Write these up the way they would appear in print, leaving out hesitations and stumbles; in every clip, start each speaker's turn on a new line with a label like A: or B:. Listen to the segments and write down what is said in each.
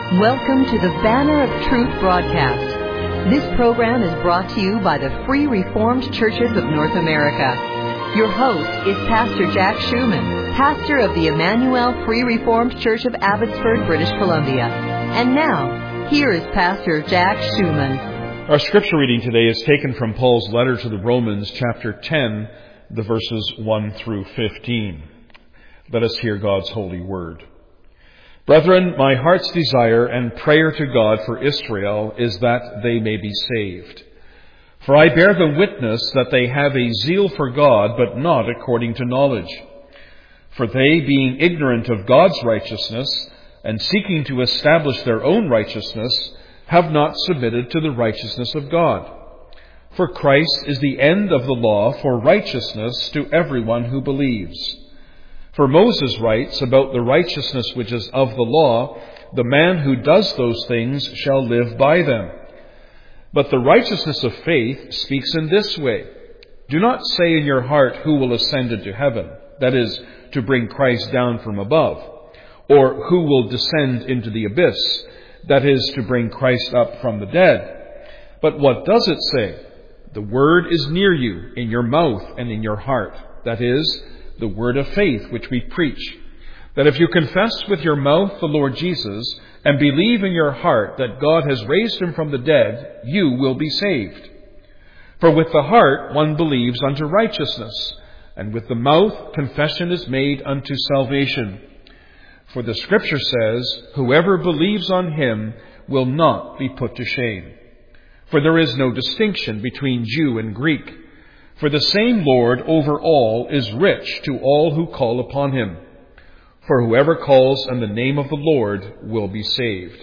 A: Welcome to the Banner of Truth broadcast. This program is brought to you by the Free Reformed Churches of North America. Your host is Pastor Jack Schumann, pastor of the Emmanuel Free Reformed Church of Abbotsford, British Columbia. And now, here is Pastor Jack Schumann.
B: Our scripture reading today is taken from Paul's letter to the Romans, chapter 10, the verses 1 through 15. Let us hear God's holy word. Brethren, my heart's desire and prayer to God for Israel is that they may be saved. For I bear them witness that they have a zeal for God, but not according to knowledge. For they, being ignorant of God's righteousness, and seeking to establish their own righteousness, have not submitted to the righteousness of God. For Christ is the end of the law for righteousness to everyone who believes. For Moses writes about the righteousness which is of the law, the man who does those things shall live by them. But the righteousness of faith speaks in this way. Do not say in your heart, who will ascend into heaven, that is, to bring Christ down from above, or who will descend into the abyss, that is, to bring Christ up from the dead. But what does it say? The word is near you, in your mouth and in your heart, that is, the word of faith which we preach, that if you confess with your mouth the Lord Jesus and believe in your heart that God has raised him from the dead, you will be saved. For with the heart one believes unto righteousness, and with the mouth confession is made unto salvation. For the Scripture says, whoever believes on him will not be put to shame. For there is no distinction between Jew and Greek. For the same Lord over all is rich to all who call upon him. For whoever calls on the name of the Lord will be saved.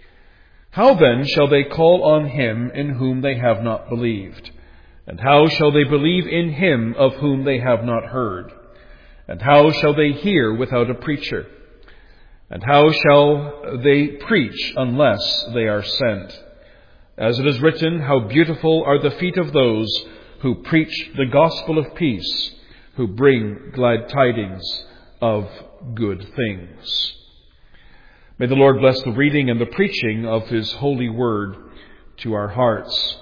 B: How then shall they call on him in whom they have not believed? And how shall they believe in him of whom they have not heard? And how shall they hear without a preacher? And how shall they preach unless they are sent? As it is written, how beautiful are the feet of those who preach the gospel of peace, who bring glad tidings of good things. May the Lord bless the reading and the preaching of his holy word to our hearts.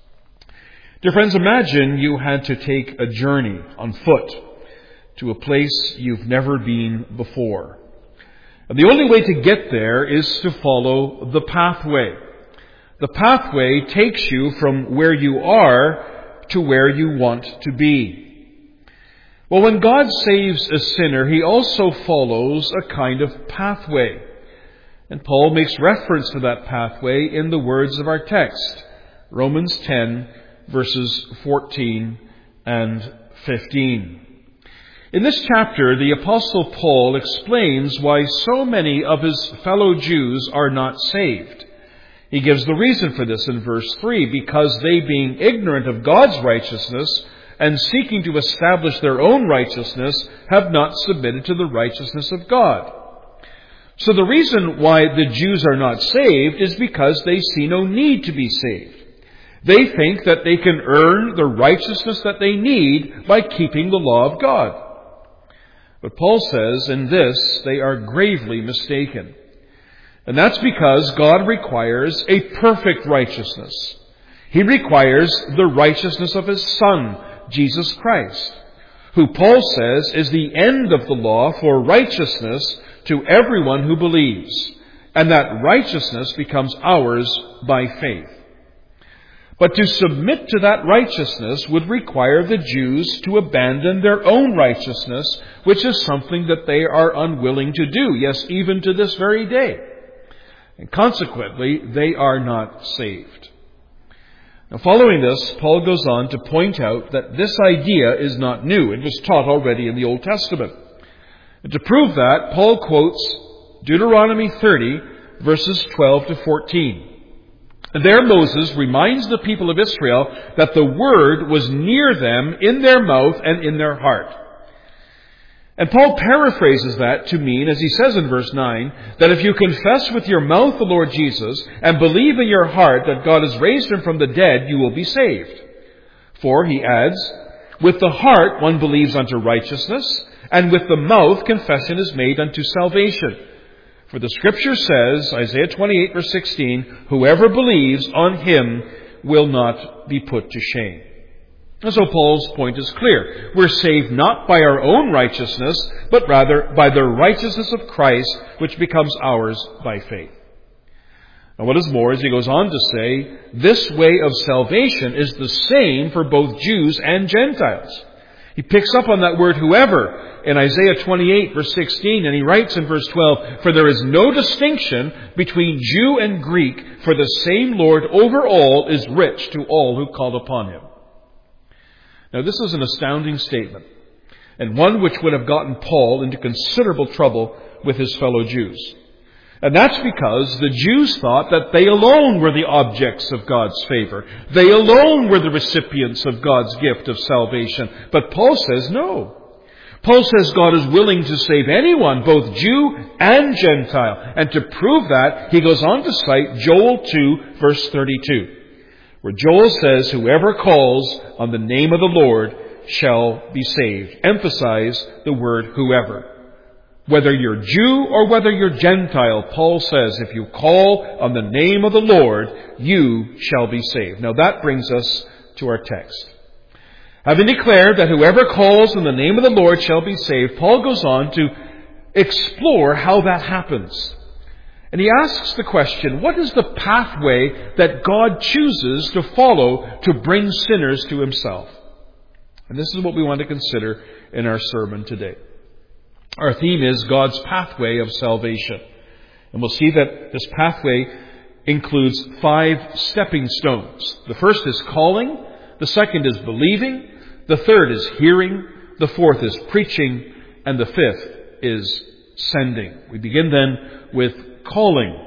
B: Dear friends, imagine you had to take a journey on foot to a place you've never been before. And the only way to get there is to follow the pathway. The pathway takes you from where you are to where you want to be. Well, when God saves a sinner, he also follows a kind of pathway. And Paul makes reference to that pathway in the words of our text, Romans 10, verses 14 and 15. In this chapter, the Apostle Paul explains why so many of his fellow Jews are not saved. He gives the reason for this in verse 3, because they, being ignorant of God's righteousness and seeking to establish their own righteousness, have not submitted to the righteousness of God. So the reason why the Jews are not saved is because they see no need to be saved. They think that they can earn the righteousness that they need by keeping the law of God. But Paul says in this, they are gravely mistaken. And that's because God requires a perfect righteousness. He requires the righteousness of his Son, Jesus Christ, who Paul says is the end of the law for righteousness to everyone who believes, and that righteousness becomes ours by faith. But to submit to that righteousness would require the Jews to abandon their own righteousness, which is something that they are unwilling to do, yes, even to this very day. And consequently, they are not saved. Now, following this, Paul goes on to point out that this idea is not new. It was taught already in the Old Testament. And to prove that, Paul quotes Deuteronomy 30, verses 12 to 14. And there Moses reminds the people of Israel that the word was near them in their mouth and in their heart. And Paul paraphrases that to mean, as he says in verse 9, that if you confess with your mouth the Lord Jesus and believe in your heart that God has raised him from the dead, you will be saved. For, he adds, with the heart one believes unto righteousness, and with the mouth confession is made unto salvation. For the Scripture says, Isaiah 28 verse 16, whoever believes on him will not be put to shame. And so Paul's point is clear. We're saved not by our own righteousness, but rather by the righteousness of Christ, which becomes ours by faith. And what is more, as he goes on to say, this way of salvation is the same for both Jews and Gentiles. He picks up on that word whoever in Isaiah 28 verse 16, and he writes in verse 12, for there is no distinction between Jew and Greek, for the same Lord over all is rich to all who call upon him. Now this is an astounding statement, and one which would have gotten Paul into considerable trouble with his fellow Jews. And that's because the Jews thought that they alone were the objects of God's favor. They alone were the recipients of God's gift of salvation. But Paul says no. Paul says God is willing to save anyone, both Jew and Gentile. And to prove that, he goes on to cite Joel 2, verse 32, where Joel says, whoever calls on the name of the Lord shall be saved. Emphasize the word whoever. Whether you're Jew or whether you're Gentile, Paul says, if you call on the name of the Lord, you shall be saved. Now that brings us to our text. Having declared that whoever calls on the name of the Lord shall be saved, Paul goes on to explore how that happens. And he asks the question, what is the pathway that God chooses to follow to bring sinners to himself? And this is what we want to consider in our sermon today. Our theme is God's pathway of salvation. And we'll see that this pathway includes 5 stepping stones. The first is calling. The second is believing. The third is hearing. The fourth is preaching. And the fifth is sending. We begin then with calling.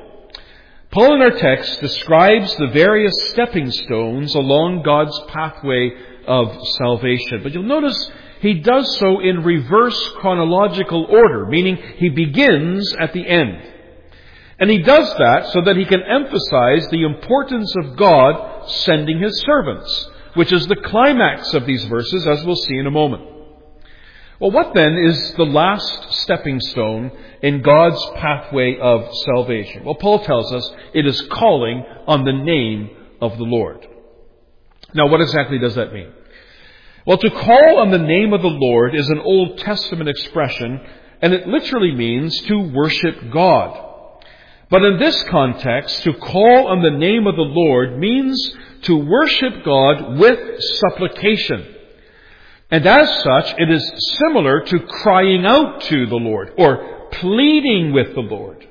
B: Paul in our text describes the various stepping stones along God's pathway of salvation. But you'll notice he does so in reverse chronological order, meaning he begins at the end. And he does that so that he can emphasize the importance of God sending his servants, which is the climax of these verses, as we'll see in a moment. Well, what then is the last stepping stone in God's pathway of salvation? Well, Paul tells us it is calling on the name of the Lord. Now, what exactly does that mean? Well, to call on the name of the Lord is an Old Testament expression, and it literally means to worship God. But in this context, to call on the name of the Lord means to worship God with supplication. And as such, it is similar to crying out to the Lord or pleading with the Lord.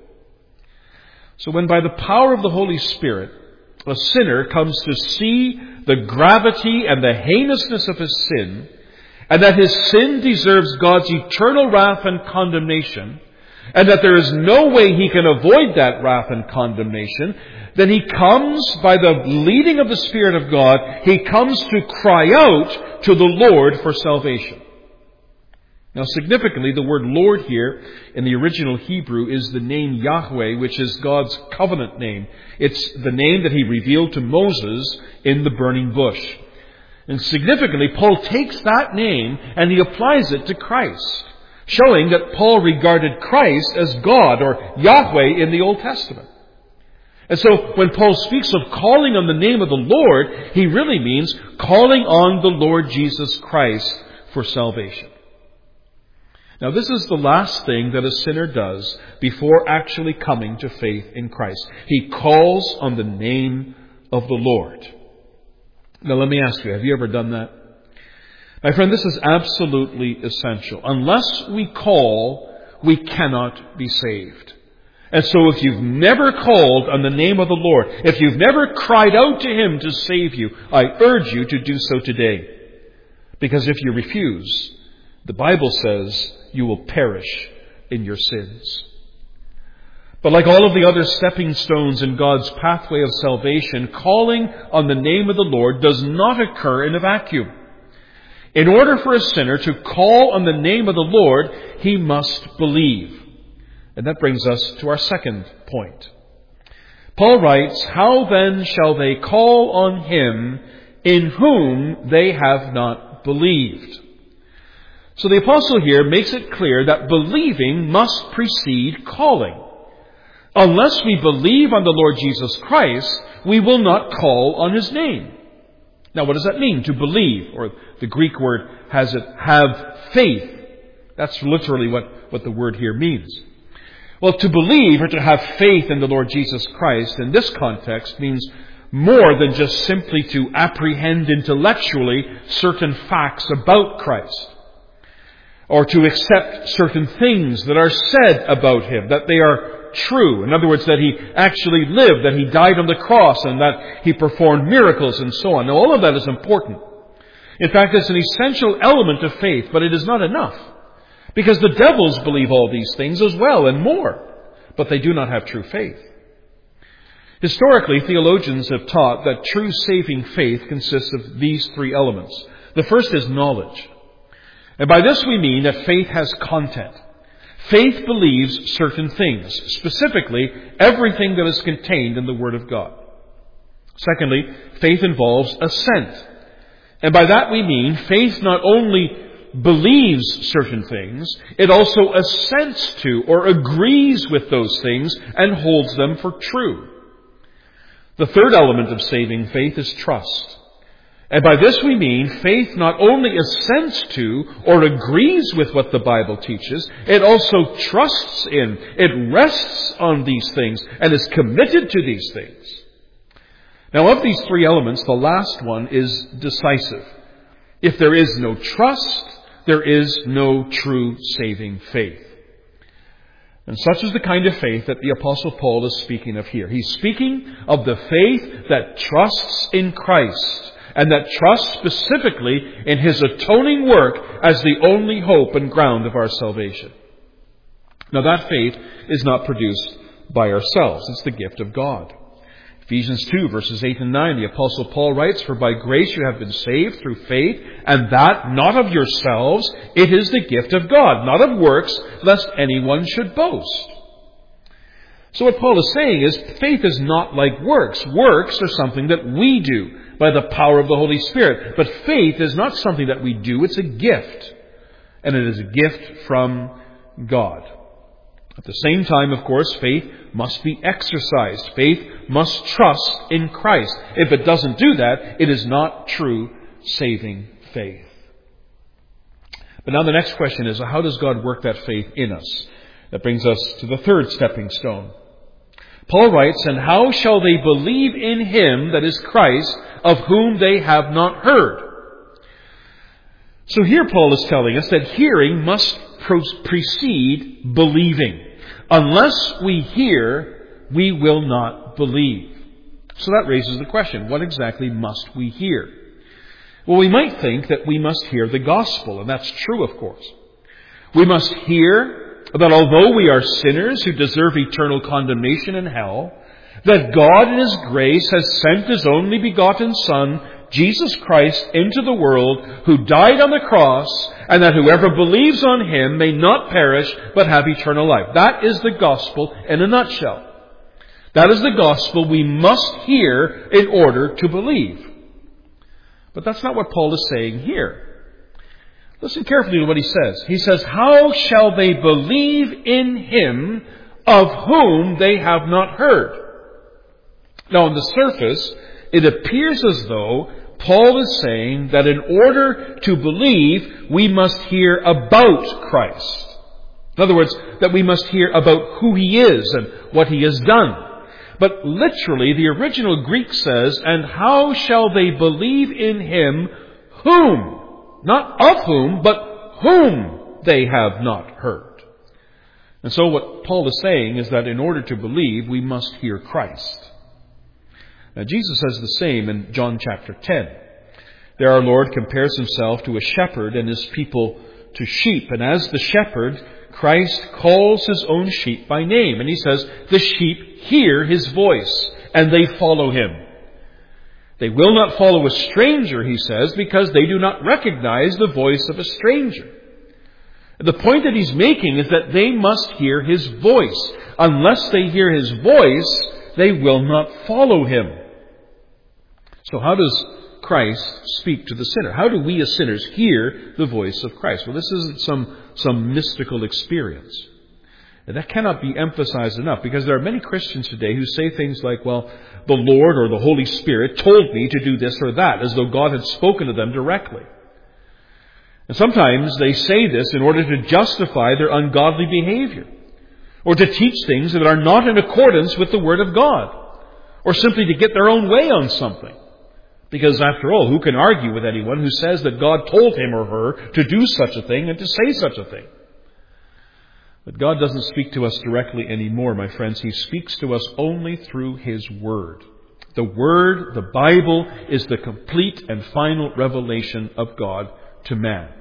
B: So when by the power of the Holy Spirit, a sinner comes to see the gravity and the heinousness of his sin, and that his sin deserves God's eternal wrath and condemnation, and that there is no way he can avoid that wrath and condemnation, then he comes, by the leading of the Spirit of God, he comes to cry out to the Lord for salvation. Now, significantly, the word Lord here in the original Hebrew is the name Yahweh, which is God's covenant name. It's the name that he revealed to Moses in the burning bush. And significantly, Paul takes that name and he applies it to Christ, showing that Paul regarded Christ as God or Yahweh in the Old Testament. And so when Paul speaks of calling on the name of the Lord, he really means calling on the Lord Jesus Christ for salvation. Now, this is the last thing that a sinner does before actually coming to faith in Christ. He calls on the name of the Lord. Now, let me ask you, have you ever done that? My friend, this is absolutely essential. Unless we call, we cannot be saved. And so if you've never called on the name of the Lord, if you've never cried out to Him to save you, I urge you to do so today. Because if you refuse, the Bible says you will perish in your sins. But like all of the other stepping stones in God's pathway of salvation, calling on the name of the Lord does not occur in a vacuum. In order for a sinner to call on the name of the Lord, he must believe. And that brings us to our second point. Paul writes, "How then shall they call on Him in whom they have not believed?" So the apostle here makes it clear that believing must precede calling. Unless we believe on the Lord Jesus Christ, we will not call on His name. Now, what does that mean, to believe? Or the Greek word has it, have faith. That's literally what the word here means. Well, to believe or to have faith in the Lord Jesus Christ in this context means more than just simply to apprehend intellectually certain facts about Christ, or to accept certain things that are said about Him, that they are true. In other words, that He actually lived, that He died on the cross, and that He performed miracles and so on. Now, all of that is important. In fact, it's an essential element of faith, but it is not enough. Because the devils believe all these things as well, and more, but they do not have true faith. Historically, theologians have taught that true saving faith consists of these three elements. The first is knowledge. And by this we mean that faith has content. Faith believes certain things, specifically everything that is contained in the Word of God. Secondly, faith involves assent. And by that we mean faith not only believes certain things, it also assents to or agrees with those things and holds them for true. The third element of saving faith is trust. And by this we mean faith not only assents to or agrees with what the Bible teaches, it also trusts in, it rests on these things and is committed to these things. Now, of these three elements, the last one is decisive. If there is no trust, there is no true saving faith. And such is the kind of faith that the Apostle Paul is speaking of here. He's speaking of the faith that trusts in Christ, and that trusts specifically in His atoning work as the only hope and ground of our salvation. Now, that faith is not produced by ourselves. It's the gift of God. Ephesians 2, verses 8 and 9, the Apostle Paul writes, "For by grace you have been saved through faith, and that not of yourselves, it is the gift of God, not of works, lest anyone should boast." So what Paul is saying is, faith is not like works. Works are something that we do by the power of the Holy Spirit. But faith is not something that we do, it's a gift. And it is a gift from God. At the same time, of course, faith must be exercised. Faith must trust in Christ. If it doesn't do that, it is not true saving faith. But now the next question is, how does God work that faith in us? That brings us to the third stepping stone. Paul writes, "And how shall they believe in Him, that is Christ, of whom they have not heard?" So here Paul is telling us that hearing must precede believing. Unless we hear, we will not believe. So that raises the question, what exactly must we hear? Well, we might think that we must hear the gospel, and that's true, of course. We must hear that although we are sinners who deserve eternal condemnation in hell, that God in His grace has sent His only begotten Son, Jesus Christ, into the world, who died on the cross, and that whoever believes on Him may not perish, but have eternal life. That is the gospel in a nutshell. That is the gospel we must hear in order to believe. But that's not what Paul is saying here. Listen carefully to what he says. He says, "How shall they believe in Him of whom they have not heard?" Now, on the surface, it appears as though Paul is saying that in order to believe, we must hear about Christ. In other words, that we must hear about who He is and what He has done. But literally, the original Greek says, "And how shall they believe in Him whom?" Not of whom, but whom they have not heard. And so what Paul is saying is that in order to believe, we must hear Christ. Now, Jesus says the same in John chapter 10. There our Lord compares Himself to a shepherd and His people to sheep. And as the shepherd, Christ calls His own sheep by name. And He says, the sheep hear His voice and they follow Him. They will not follow a stranger, He says, because they do not recognize the voice of a stranger. The point that He's making is that they must hear His voice. Unless they hear His voice, they will not follow Him. So how does Christ speak to the sinner? How do we as sinners hear the voice of Christ? Well, this isn't some mystical experience. And that cannot be emphasized enough, because there are many Christians today who say things like, well, the Lord or the Holy Spirit told me to do this or that, as though God had spoken to them directly. And sometimes they say this in order to justify their ungodly behavior, or to teach things that are not in accordance with the Word of God, or simply to get their own way on something. Because after all, who can argue with anyone who says that God told him or her to do such a thing and to say such a thing? But God doesn't speak to us directly anymore, my friends. He speaks to us only through His Word. The Word, the Bible, is the complete and final revelation of God to man.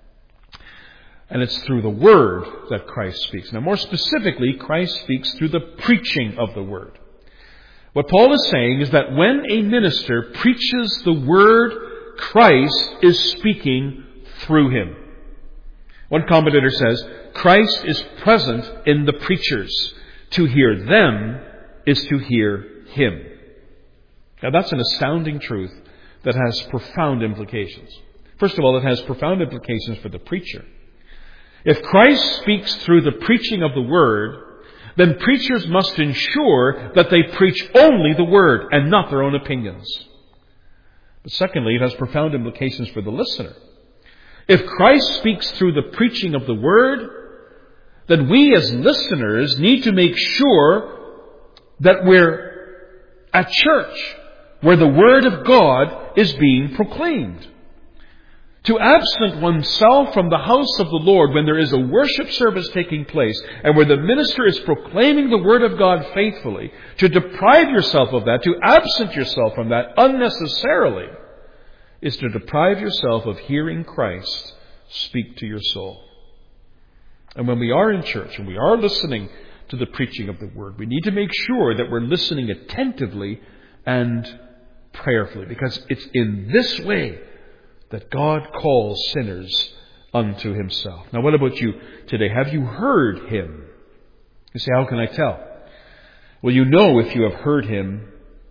B: And it's through the Word that Christ speaks. Now, more specifically, Christ speaks through the preaching of the Word. What Paul is saying is that when a minister preaches the Word, Christ is speaking through him. One commentator says, Christ is present in the preachers. To hear them is to hear Him. Now that's an astounding truth that has profound implications. First of all, it has profound implications for the preacher. If Christ speaks through the preaching of the Word, then preachers must ensure that they preach only the Word and not their own opinions. But secondly, it has profound implications for the listener. If Christ speaks through the preaching of the Word, then we as listeners need to make sure that we're at church where the Word of God is being proclaimed. To absent oneself from the house of the Lord when there is a worship service taking place and where the minister is proclaiming the Word of God faithfully, to deprive yourself of that, to absent yourself from that unnecessarily, is to deprive yourself of hearing Christ speak to your soul. And when we are in church and we are listening to the preaching of the Word, we need to make sure that we're listening attentively and prayerfully, because it's in this way that God calls sinners unto Himself. Now, what about you today? Have you heard Him? You say, how can I tell? Well, you know if you have heard Him,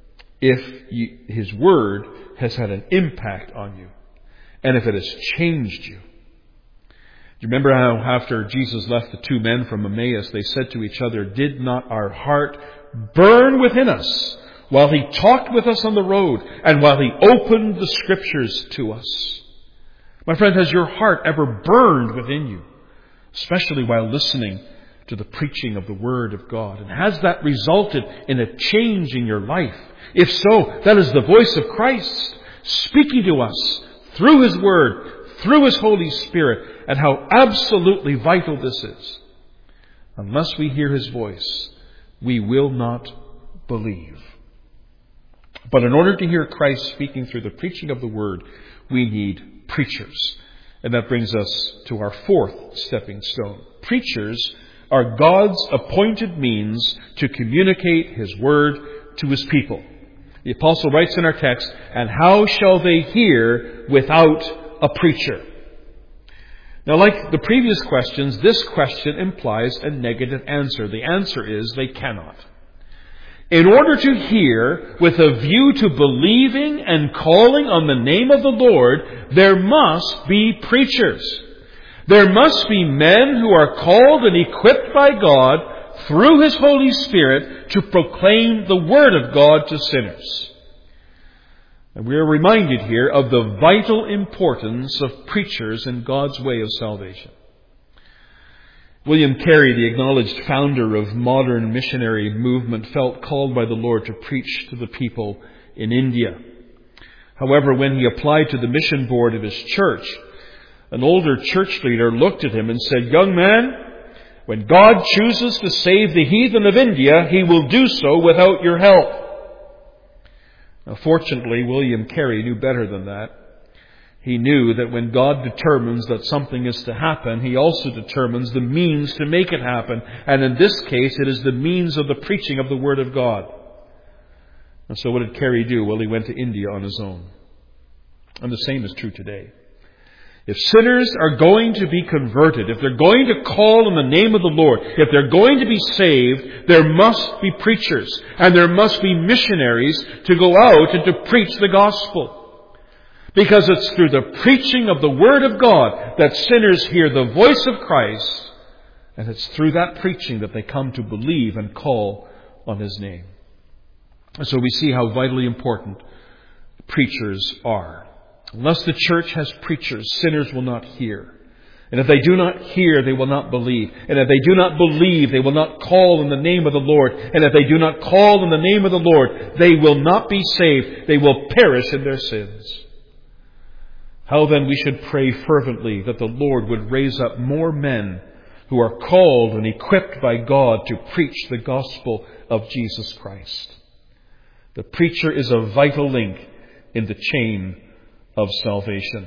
B: if His Word has had an impact on you, and if it has changed you. Do you remember how after Jesus left the two men from Emmaus, they said to each other, did not our heart burn within us while He talked with us on the road and while He opened the Scriptures to us? My friend, has your heart ever burned within you, especially while listening to the preaching of the Word of God? And has that resulted in a change in your life? If so, that is the voice of Christ speaking to us through His Word, through His Holy Spirit, and how absolutely vital this is. Unless we hear His voice, we will not believe. But in order to hear Christ speaking through the preaching of the Word, we need preachers. And that brings us to our fourth stepping stone. Preachers are God's appointed means to communicate His Word to His people. The apostle writes in our text, and how shall they hear without a preacher? Now, like the previous questions, this question implies a negative answer. The answer is they cannot. In order to hear with a view to believing and calling on the name of the Lord, there must be preachers. There must be men who are called and equipped by God through His Holy Spirit to proclaim the Word of God to sinners. And we are reminded here of the vital importance of preachers in God's way of salvation. William Carey, the acknowledged founder of modern missionary movement, felt called by the Lord to preach to the people in India. However, when he applied to the mission board of his church, an older church leader looked at him and said, "Young man, when God chooses to save the heathen of India, He will do so without your help." Now, fortunately, William Carey knew better than that. He knew that when God determines that something is to happen, He also determines the means to make it happen. And in this case, it is the means of the preaching of the Word of God. And so what did Carey do? Well, he went to India on his own. And the same is true today. If sinners are going to be converted, if they're going to call on the name of the Lord, if they're going to be saved, there must be preachers and there must be missionaries to go out and to preach the gospel. Because it's through the preaching of the Word of God that sinners hear the voice of Christ And it's through that preaching that they come to believe and call on His name. And so we see how vitally important preachers are. Unless the church has preachers, sinners will not hear. And if they do not hear, they will not believe. And if they do not believe, they will not call in the name of the Lord. And if they do not call in the name of the Lord, they will not be saved. They will perish in their sins. How then we should pray fervently that the Lord would raise up more men who are called and equipped by God to preach the gospel of Jesus Christ. The preacher is a vital link in the chain of salvation.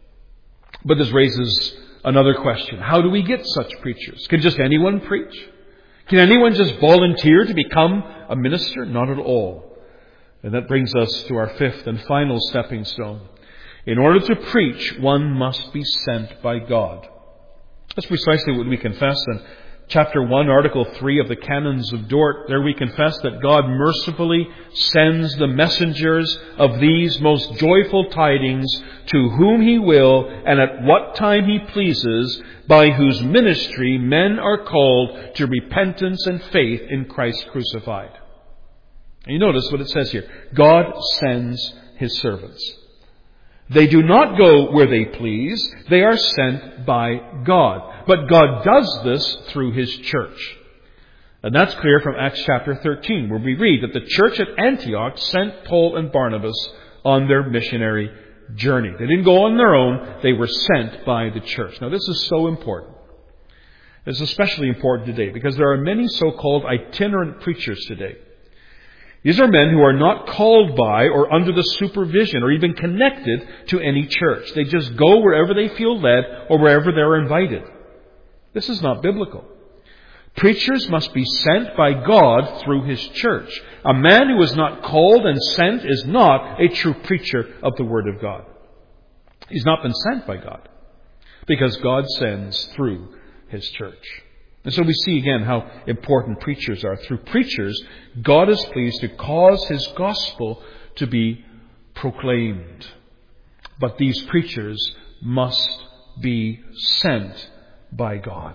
B: But this raises another question. How do we get such preachers? Can just anyone preach? Can anyone just volunteer to become a minister? Not at all. And that brings us to our fifth and final stepping stone. In order to preach, one must be sent by God. That's precisely what we confess in chapter 1, article 3 of the Canons of Dort. There we confess that God mercifully sends the messengers of these most joyful tidings to whom He will and at what time He pleases, by whose ministry men are called to repentance and faith in Christ crucified. And you notice what it says here. God sends His servants. They do not go where they please. They are sent by God. But God does this through His church. And that's clear from Acts chapter 13, where we read that the church at Antioch sent Paul and Barnabas on their missionary journey. They didn't go on their own. They were sent by the church. Now, this is so important. It's especially important today because there are many so-called itinerant preachers today. These are men who are not called by or under the supervision or even connected to any church. They just go wherever they feel led or wherever they're invited. This is not biblical. Preachers must be sent by God through His church. A man who is not called and sent is not a true preacher of the Word of God. He's not been sent by God because God sends through His church. And so we see again how important preachers are. Through preachers, God is pleased to cause His gospel to be proclaimed. But these preachers must be sent by God.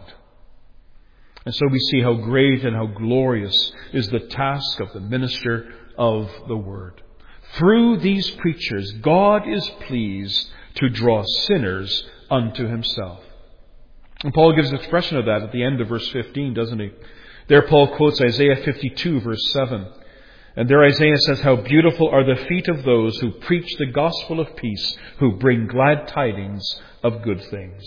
B: And so we see how great and how glorious is the task of the minister of the Word. Through these preachers, God is pleased to draw sinners unto Himself. And Paul gives expression of that at the end of verse 15, doesn't he? There Paul quotes Isaiah 52, verse 7. And there Isaiah says, "How beautiful are the feet of those who preach the gospel of peace, who bring glad tidings of good things."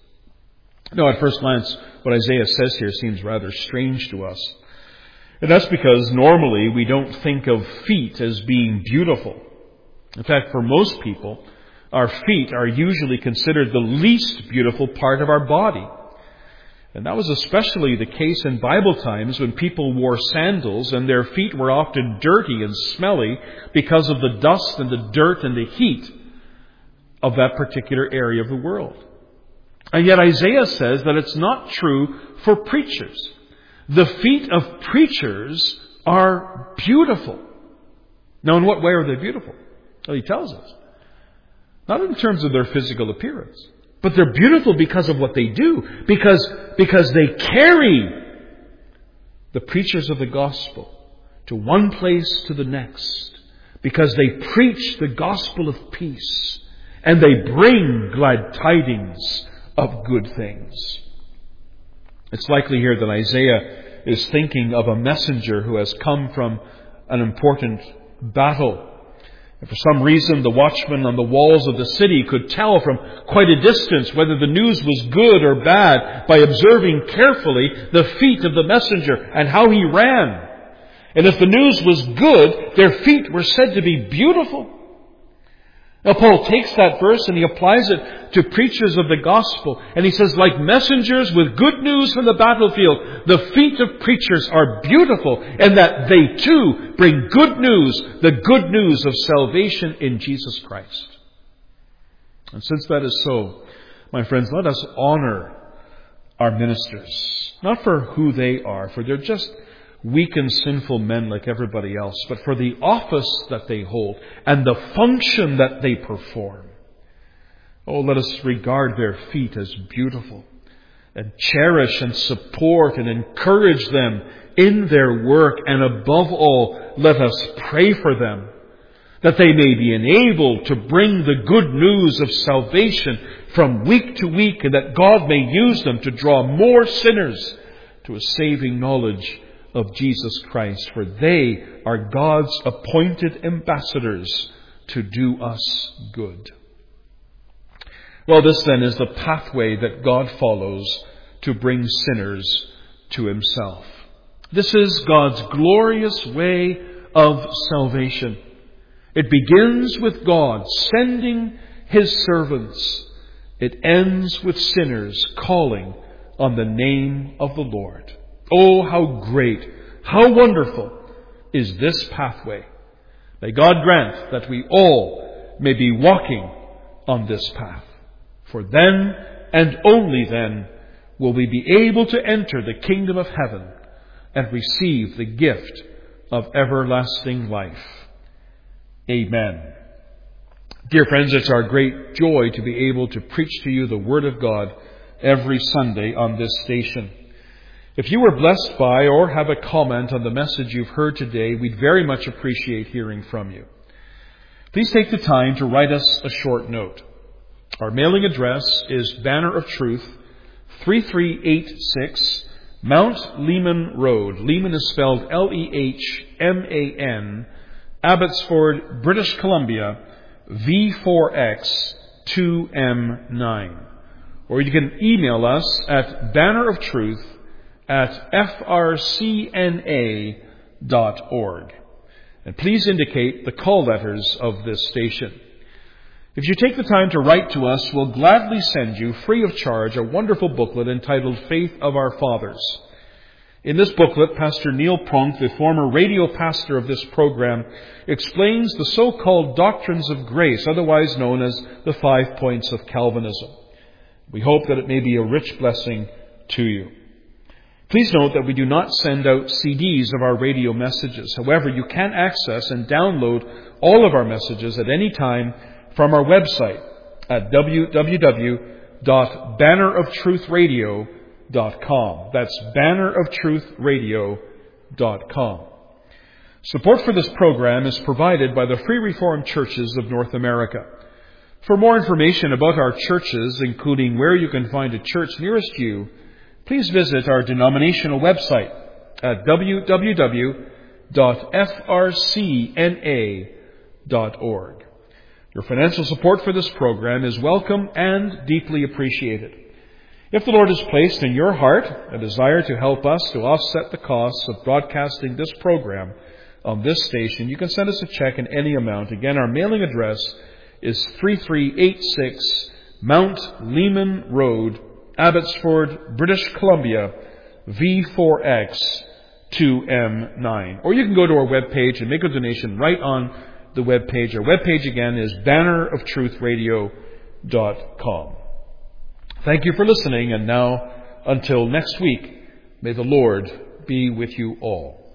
B: Now, at first glance, what Isaiah says here seems rather strange to us. And that's because normally we don't think of feet as being beautiful. In fact, for most people, our feet are usually considered the least beautiful part of our body. And that was especially the case in Bible times when people wore sandals and their feet were often dirty and smelly because of the dust and the dirt and the heat of that particular area of the world. And yet Isaiah says that it's not true for preachers. The feet of preachers are beautiful. Now, in what way are they beautiful? Well, he tells us. Not in terms of their physical appearance, but they're beautiful because of what they do, because they carry the preachers of the gospel to one place to the next, because they preach the gospel of peace, and they bring glad tidings of good things. It's likely here that Isaiah is thinking of a messenger who has come from an important battle. And for some reason, the watchman on the walls of the city could tell from quite a distance whether the news was good or bad by observing carefully the feet of the messenger and how he ran. And if the news was good, their feet were said to be beautiful. Now, Paul takes that verse and he applies it to preachers of the gospel. And he says, like messengers with good news from the battlefield, the feet of preachers are beautiful, and that they too bring good news, the good news of salvation in Jesus Christ. And since that is so, my friends, let us honor our ministers. Not for who they are, for they're just weak and sinful men like everybody else, but for the office that they hold and the function that they perform. Oh, let us regard their feet as beautiful and cherish and support and encourage them in their work. And above all, let us pray for them, that they may be enabled to bring the good news of salvation from week to week, and that God may use them to draw more sinners to a saving knowledge of Jesus Christ, for they are God's appointed ambassadors to do us good. Well, this then is the pathway that God follows to bring sinners to Himself. This is God's glorious way of salvation. It begins with God sending His servants. It ends with sinners calling on the name of the Lord. Oh, how great, how wonderful is this pathway. May God grant that we all may be walking on this path. For then, and only then, will we be able to enter the kingdom of heaven and receive the gift of everlasting life. Amen. Dear friends, it's our great joy to be able to preach to you the Word of God every Sunday on this station. If you were blessed by or have a comment on the message you've heard today, we'd very much appreciate hearing from you. Please take the time to write us a short note. Our mailing address is Banner of Truth, 3386 Mount Lehman Road. Lehman is spelled Lehman, Abbotsford, British Columbia, V4X 2M9. Or you can email us at banneroftruth@frcna.org. And please indicate the call letters of this station. If you take the time to write to us, we'll gladly send you, free of charge, a wonderful booklet entitled Faith of Our Fathers. In this booklet, Pastor Neil Pronk, the former radio pastor of this program, explains the so-called doctrines of grace, otherwise known as the 5 points of Calvinism. We hope that it may be a rich blessing to you. Please note that we do not send out CDs of our radio messages. However, you can access and download all of our messages at any time from our website at www.banneroftruthradio.com. That's banneroftruthradio.com. Support for this program is provided by the Free Reformed Churches of North America. For more information about our churches, including where you can find a church nearest you, please visit our denominational website at www.frcna.org. Your financial support for this program is welcome and deeply appreciated. If the Lord has placed in your heart a desire to help us to offset the costs of broadcasting this program on this station, you can send us a check in any amount. Again, our mailing address is 3386 Mount Lehman Road, Abbotsford, British Columbia, V4X 2M9. Or you can go to our webpage and make a donation right on the webpage. Our webpage again is banneroftruthradio.com. Thank you for listening, and now, until next week, may the Lord be with you all.